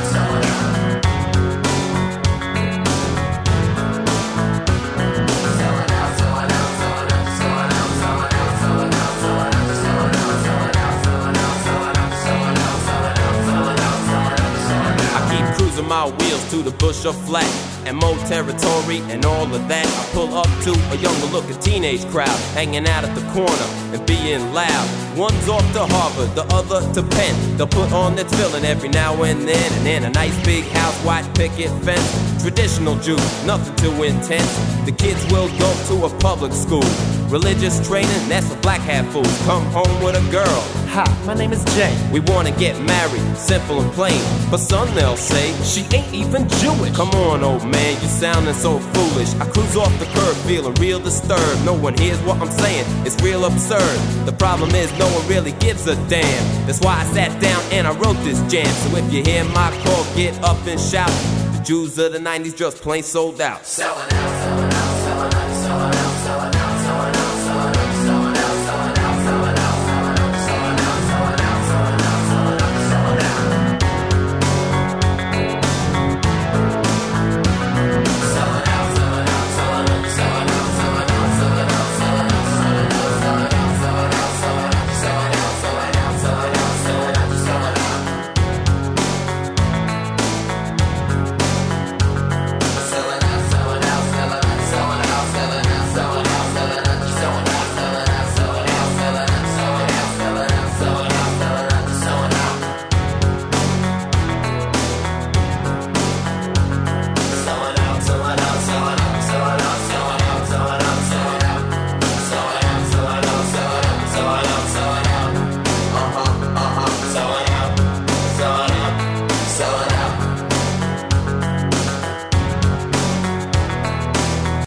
My wheels to the bush of flat and more territory and all of that. I pull up to a younger looking teenage crowd hanging out at the corner and being loud. One's off to Harvard, the other to Penn. They'll put on their tefillin every now and then a nice big house, white picket fence. Traditional Jew, nothing too intense. The kids will go to a public school. Religious training, that's for black hat fools. Come home with a girl. Hi, my name is Jay. We wanna get married, simple and plain. But son, they'll say, She ain't even Jewish. come on, old man, you sounding so foolish. I cruise off the curb, feeling real disturbed. No one hears what I'm saying, it's real absurd. The problem is no one really gives a damn. That's why I sat down and I wrote this jam. So if you hear my call, get up and shout. The Jews of the 90s just plain sold out. Selling out.